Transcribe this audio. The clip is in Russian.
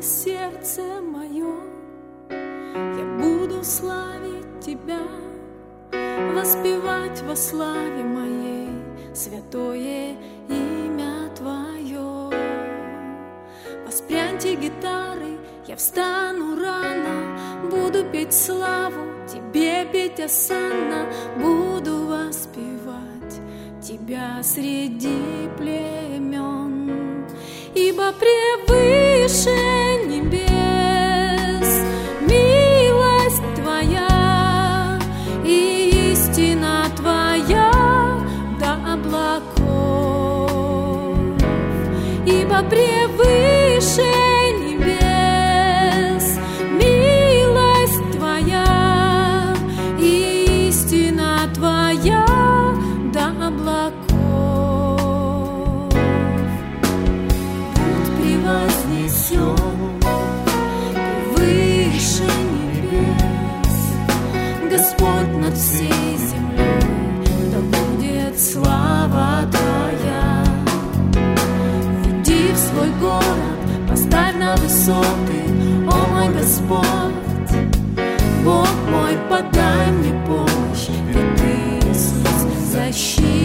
сердце мое, я буду славить Тебя, воспевать во славе моей святое имя Твое. Воспряньте гитары, я встану рано, буду петь славу Тебе, петь осанна, буду воспевать Тебя среди племен. Ибо превыше небес милость Твоя и истина Твоя до облаков. Ибо превыше небес милость Твоя и истина Твоя до облаков. Вознесен выше небес, Господь над всей землей, да будет слава Твоя. Веди в свой город, поставь на высоты, о мой Господь, Бог мой, подай мне помощь, ведь Ты, Иисус, защита.